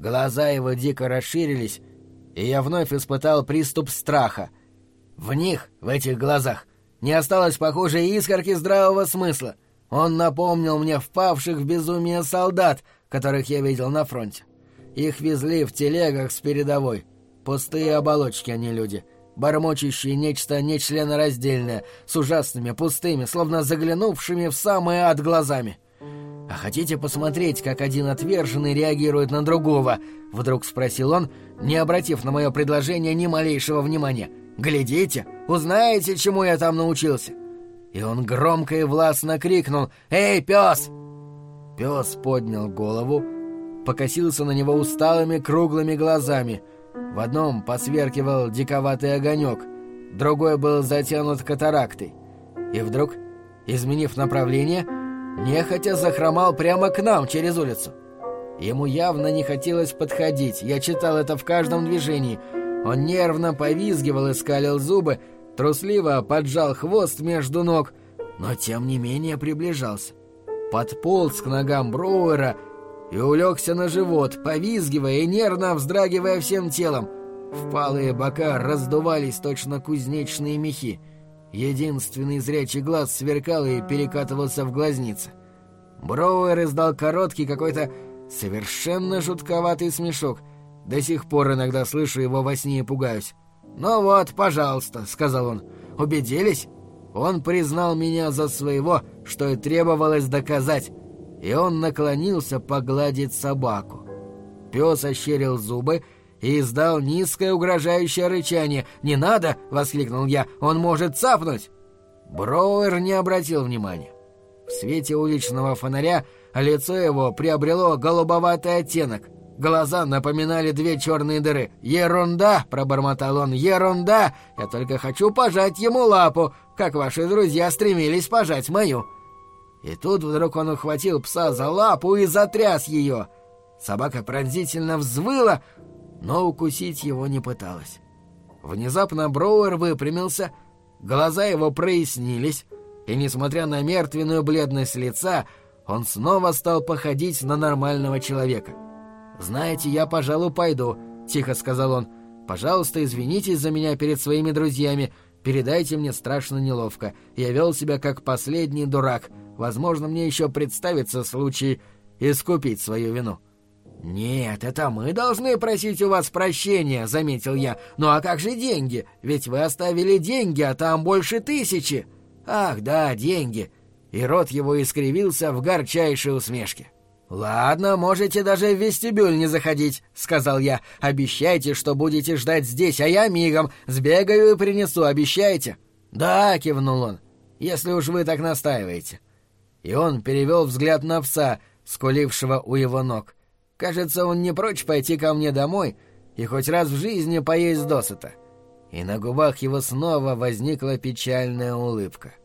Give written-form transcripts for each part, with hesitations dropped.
Глаза его дико расширились, и я вновь испытал приступ страха. В них, в этих глазах, не осталось, похоже, искорки здравого смысла. Он напомнил мне впавших в безумие солдат, которых я видел на фронте. Их везли в телегах с передовой. Пустые оболочки, а не люди, бормочущие нечто нечленораздельное, с ужасными, пустыми, словно заглянувшими в самый ад глазами. «А хотите посмотреть, как один отверженный реагирует на другого?» — вдруг спросил он, не обратив на мое предложение ни малейшего внимания. «Глядите, узнаете, чему я там научился!» И он громко и властно крикнул: «Эй, пес!» Пес поднял голову, покосился на него усталыми круглыми глазами. В одном посверкивал диковатый огонек, другой был затянут катарактой. И вдруг, изменив направление, нехотя захромал прямо к нам через улицу. Ему явно не хотелось подходить, я читал это в каждом движении. Он нервно повизгивал и скалил зубы, трусливо поджал хвост между ног, но тем не менее приближался. Подполз к ногам Броуэра и улегся на живот, повизгивая и нервно вздрагивая всем телом. Впалые бока раздувались точно кузнечные мехи. Единственный зрячий глаз сверкал и перекатывался в глазнице. Броуэр издал короткий какой-то совершенно жутковатый смешок. До сих пор иногда слышу его во сне и пугаюсь. «Ну вот, пожалуйста», — сказал он. «Убедились?» Он признал меня за своего, что и требовалось доказать, и он наклонился погладить собаку. Пес ощерил зубы и издал низкое угрожающее рычание. «Не надо!» — воскликнул я. «Он может цапнуть!» Броуэр не обратил внимания. В свете уличного фонаря лицо его приобрело голубоватый оттенок. Глаза напоминали две черные дыры. «Ерунда!» — пробормотал он. «Ерунда! Я только хочу пожать ему лапу, как ваши друзья стремились пожать мою». И тут вдруг он ухватил пса за лапу и затряс ее. Собака пронзительно взвыла, но укусить его не пыталась. Внезапно Броуэр выпрямился, глаза его прояснились, и, несмотря на мертвенную бледность лица, он снова стал походить на нормального человека. «Знаете, я, пожалуй, пойду», — тихо сказал он. «Пожалуйста, извинитесь за меня перед своими друзьями. Передайте мне, страшно неловко. Я вел себя как последний дурак. Возможно, мне еще представится случай искупить свою вину». «Нет, это мы должны просить у вас прощения», — заметил я. «Ну а как же деньги? Ведь вы оставили деньги, а там больше 1000. «Ах, да, деньги». И рот его искривился в горчайшей усмешке. «Ладно, можете даже в вестибюль не заходить», — сказал я. «Обещайте, что будете ждать здесь, а я мигом сбегаю и принесу, обещаете?» «Да», — кивнул он, — «если уж вы так настаиваете». И он перевел взгляд на пса, скулившего у его ног. Кажется, он не прочь пойти ко мне домой и хоть раз в жизни поесть досыта. И на губах его снова возникла печальная улыбка.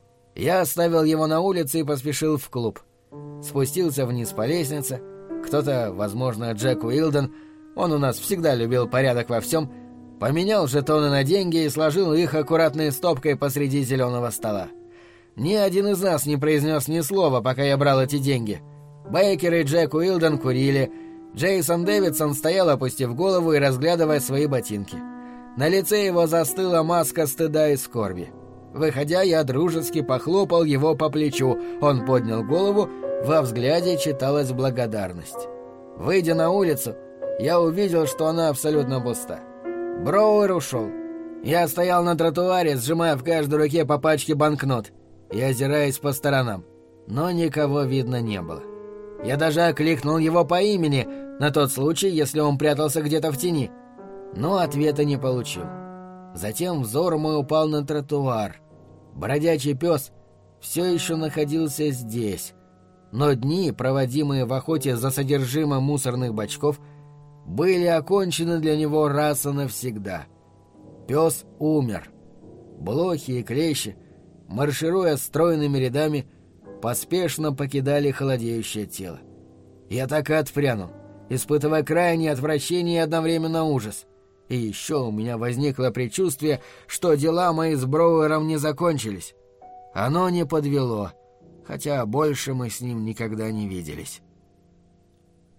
Я оставил его на улице и поспешил в клуб. Спустился вниз по лестнице. Кто-то, возможно, Джек Уилден, он у нас всегда любил порядок во всем, поменял жетоны на деньги и сложил их аккуратной стопкой посреди зеленого стола. Ни один из нас не произнес ни слова, пока я брал эти деньги. Бейкер и Джек Уилден курили. Джейсон Дэвидсон стоял, опустив голову и разглядывая свои ботинки. На лице его застыла маска стыда и скорби. Выходя, я дружески похлопал его по плечу. Он поднял голову, во взгляде читалась благодарность. Выйдя на улицу, я увидел, что она абсолютно пуста. Броуэр ушел. Я стоял на тротуаре, сжимая в каждой руке по пачке банкнот и озираясь по сторонам, но никого видно не было. Я даже окликнул его по имени, на тот случай, если он прятался где-то в тени, но ответа не получил. Затем взор мой упал на тротуар. Бродячий пес все еще находился здесь, но дни, проводимые в охоте за содержимым мусорных бачков, были окончены для него раз и навсегда. Пес умер. Блохи и клещи, маршируя стройными рядами, поспешно покидали холодеющее тело. Я так и отпрянул, испытывая крайнее отвращение и одновременно ужас. И еще у меня возникло предчувствие, что дела мои с Броуэром не закончились. Оно не подвело, хотя больше мы с ним никогда не виделись.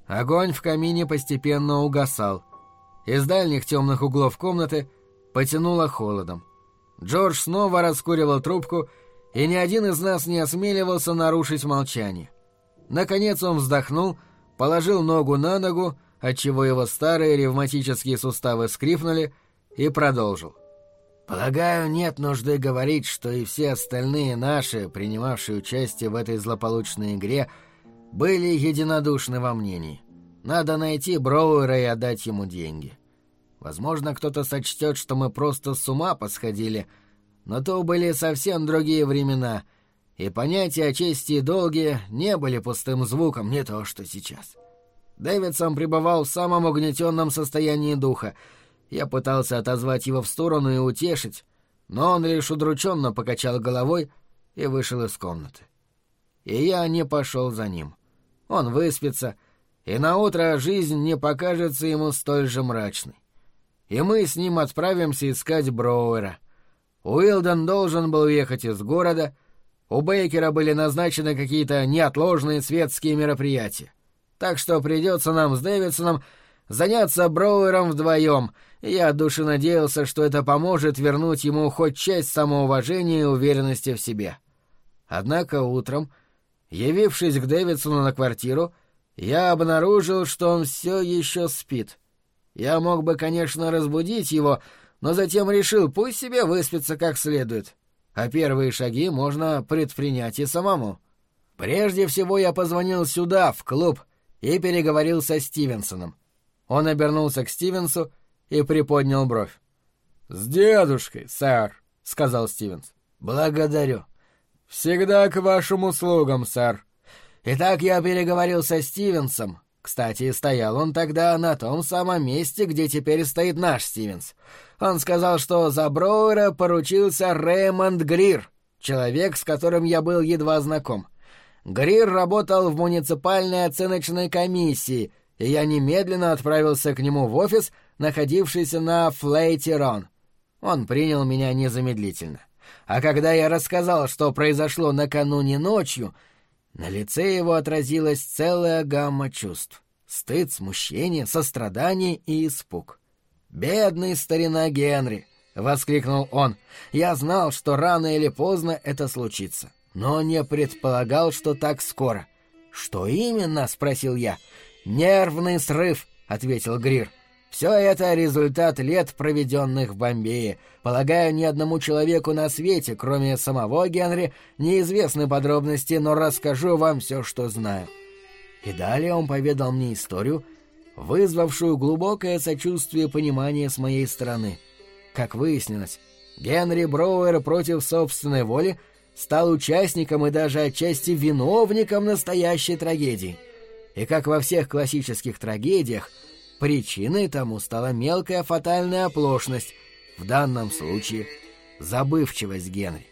Огонь в камине постепенно угасал. Из дальних темных углов комнаты потянуло холодом. Джордж снова раскуривал трубку, и ни один из нас не осмеливался нарушить молчание. Наконец он вздохнул, положил ногу на ногу, отчего его старые ревматические суставы скрипнули, и продолжил. «Полагаю, нет нужды говорить, что и все остальные наши, принимавшие участие в этой злополучной игре, были единодушны во мнении. Надо найти Броуэра и отдать ему деньги. Возможно, кто-то сочтет, что мы просто с ума посходили, но то были совсем другие времена, и понятия о чести и долге не были пустым звуком, не то что сейчас. Дэвидсон пребывал в самом угнетенном состоянии духа. Я пытался отозвать его в сторону и утешить, но он лишь удрученно покачал головой и вышел из комнаты. И я не пошел за ним. Он выспится, и наутро жизнь не покажется ему столь же мрачной. И мы с ним отправимся искать Броуэра. Уилден должен был уехать из города, у Бейкера были назначены какие-то неотложные светские мероприятия. Так что придется нам с Дэвидсоном заняться Броуэром вдвоем, и я от души надеялся, что это поможет вернуть ему хоть часть самоуважения и уверенности в себе. Однако утром, явившись к Дэвидсону на квартиру, я обнаружил, что он все еще спит. Я мог бы, конечно, разбудить его, но затем решил, пусть себе выспится как следует, а первые шаги можно предпринять и самому. Прежде всего я позвонил сюда, в клуб, и переговорил со Стивенсоном. Он обернулся к Стивенсу и приподнял бровь. «С дедушкой, сэр», — сказал Стивенс. «Благодарю». «Всегда к вашим услугам, сэр». Итак, я переговорил со Стивенсом. Кстати, стоял он тогда на том самом месте, где теперь стоит наш Стивенс. Он сказал, что за Броуэра поручился Рэймонд Грир, человек, с которым я был едва знаком. Грир работал в муниципальной оценочной комиссии, и я немедленно отправился к нему в офис, находившийся на Флейти-Рон. Он принял меня незамедлительно. А когда я рассказал, что произошло накануне ночью, на лице его отразилась целая гамма чувств. Стыд, смущение, сострадание и испуг. «Бедный старина Генри!» — воскликнул он. «Я знал, что рано или поздно это случится, но не предполагал, что так скоро». «Что именно?» — спросил я. «Нервный срыв», — ответил Грир. «Все это результат лет, проведенных в Бомбее. Полагаю, ни одному человеку на свете, кроме самого Генри, неизвестны подробности, но расскажу вам все, что знаю». И далее он поведал мне историю, вызвавшую глубокое сочувствие и понимание с моей стороны. Как выяснилось, Генри Броуэр против собственной воли стал участником и даже отчасти виновником настоящей трагедии. И как во всех классических трагедиях, причиной тому стала мелкая фатальная оплошность, в данном случае забывчивость Генри.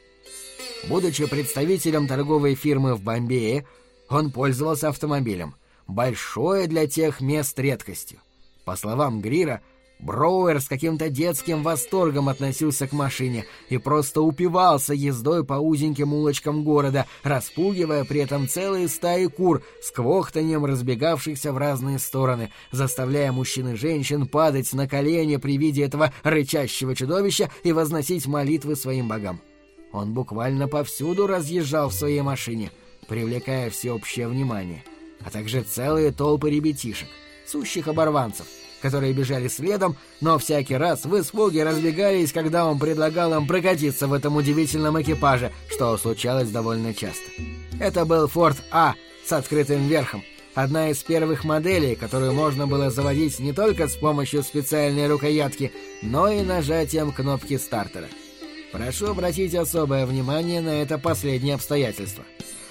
Будучи представителем торговой фирмы в Бомбее, он пользовался автомобилем, большой для тех мест редкостью. По словам Грира, Броуэр с каким-то детским восторгом относился к машине и просто упивался ездой по узеньким улочкам города, распугивая при этом целые стаи кур с квохтаньем разбегавшихся в разные стороны, заставляя мужчин и женщин падать на колени при виде этого рычащего чудовища и возносить молитвы своим богам. Он буквально повсюду разъезжал в своей машине, привлекая всеобщее внимание, а также целые толпы ребятишек, сущих оборванцев, которые бежали следом, но всякий раз в испуге разбегались, когда он предлагал им прокатиться в этом удивительном экипаже, что случалось довольно часто. Это был Форд А с открытым верхом, одна из первых моделей, которую можно было заводить не только с помощью специальной рукоятки, но и нажатием кнопки стартера. Прошу обратить особое внимание на это последнее обстоятельство.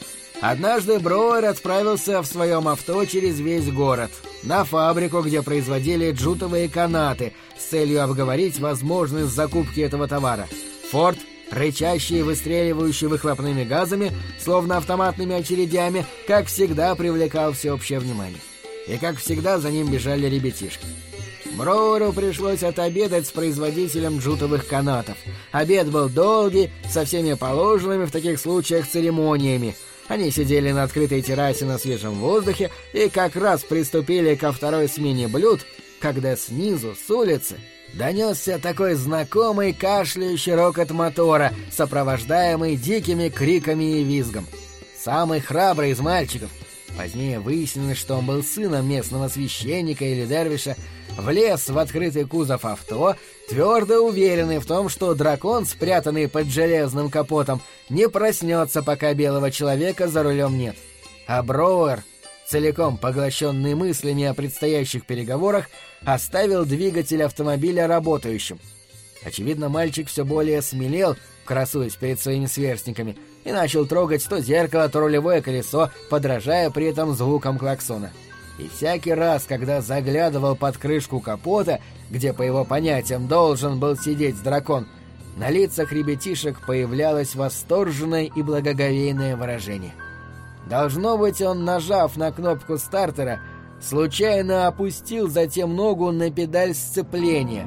Однажды Броуэр отправился в своем авто через весь город, на фабрику, где производили джутовые канаты, с целью обговорить возможность закупки этого товара. Форд, рычащий и выстреливающий выхлопными газами, словно автоматными очередями, как всегда привлекал всеобщее внимание. И как всегда за ним бежали ребятишки. Броуэру пришлось отобедать с производителем джутовых канатов. Обед был долгий, со всеми положенными в таких случаях церемониями. Они сидели на открытой террасе на свежем воздухе и как раз приступили ко второй смене блюд, когда снизу, с улицы, донесся такой знакомый кашляющий рокот мотора, сопровождаемый дикими криками и визгом. Самый храбрый из мальчиков, позднее выяснилось, что он был сыном местного священника или дервиша, влез в открытый кузов авто, твердо уверенный в том, что дракон, спрятанный под железным капотом, не проснется, пока белого человека за рулем нет. А Броуэр, целиком поглощенный мыслями о предстоящих переговорах, оставил двигатель автомобиля работающим. Очевидно, мальчик все более смелел, красуясь перед своими сверстниками, и начал трогать то зеркало, то рулевое колесо, подражая при этом звукам клаксона. И всякий раз, когда заглядывал под крышку капота, где, по его понятиям, должен был сидеть дракон, на лицах ребятишек появлялось восторженное и благоговейное выражение. Должно быть, он, нажав на кнопку стартера, случайно опустил затем ногу на педаль сцепления.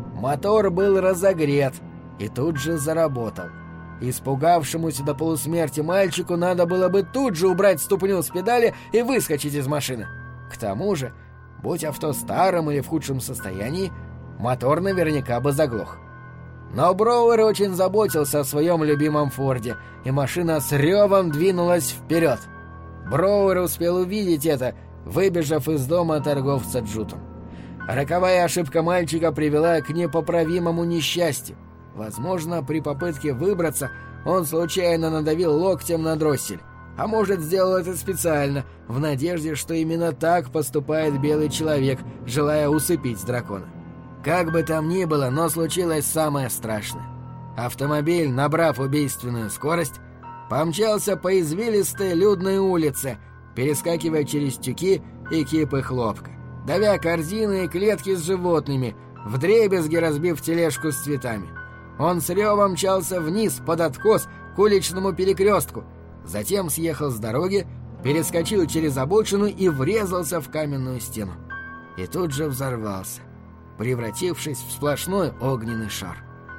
Мотор был разогрет и тут же заработал. Испугавшемуся до полусмерти мальчику надо было бы тут же убрать ступню с педали и выскочить из машины. К тому же, будь авто старым или в худшем состоянии, мотор наверняка бы заглох. Но Броуэр очень заботился о своем любимом Форде, и машина с ревом двинулась вперед. Броуэр успел увидеть это, выбежав из дома торговца джутом. Роковая ошибка мальчика привела к непоправимому несчастью. Возможно, при попытке выбраться он случайно надавил локтем на дроссель. А может, сделал это специально, в надежде, что именно так поступает белый человек, желая усыпить дракона. Как бы там ни было, но случилось самое страшное. Автомобиль, набрав убийственную скорость, помчался по извилистой людной улице, перескакивая через тюки и кипы хлопка, давя корзины и клетки с животными, вдребезги разбив тележку с цветами. Он с ревом мчался вниз под откос к уличному перекрестку, затем съехал с дороги, перескочил через обочину и врезался в каменную стену. И тут же взорвался, превратившись в сплошной огненный шар.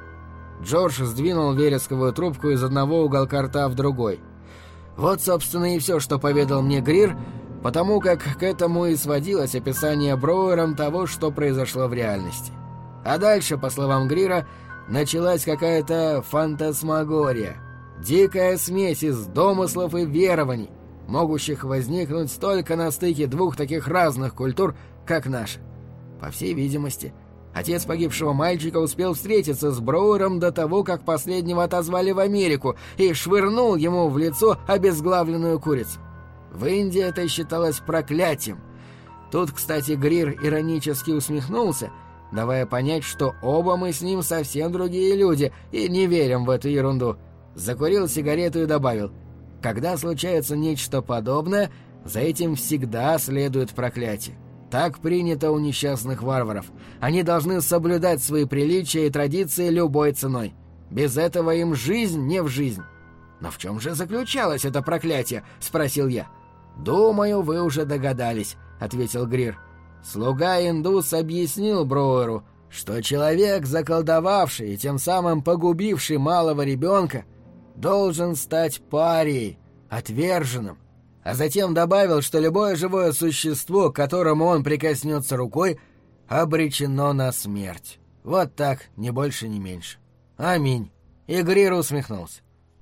Джордж сдвинул вересковую трубку из одного уголка рта в другой. Вот, собственно, и все, что поведал мне Грир, потому как к этому и сводилось описание Броуэром того, что произошло в реальности. А дальше, по словам Грира, началась какая-то фантасмагория, дикая смесь из домыслов и верований, могущих возникнуть только на стыке двух таких разных культур, как наша. По всей видимости, отец погибшего мальчика успел встретиться с Броуэром до того, как последнего отозвали в Америку, и швырнул ему в лицо обезглавленную курицу. В Индии это считалось проклятием. Тут, кстати, Грир иронически усмехнулся, давая понять, что оба мы с ним совсем другие люди и не верим в эту ерунду. Закурил сигарету и добавил: «Когда случается нечто подобное, за этим всегда следует проклятие. Так принято у несчастных варваров. Они должны соблюдать свои приличия и традиции любой ценой. Без этого им жизнь не в жизнь». «Но в чем же заключалось это проклятие?» — спросил я. «Думаю, вы уже догадались», — ответил Грир. Слуга-индус объяснил Броуэру, что человек, заколдовавший и тем самым погубивший малого ребенка, должен стать парией, отверженным, а затем добавил, что любое живое существо, к которому он прикоснется рукой, обречено на смерть. Вот так, ни больше, ни меньше. Аминь. И Грир усмехнулся.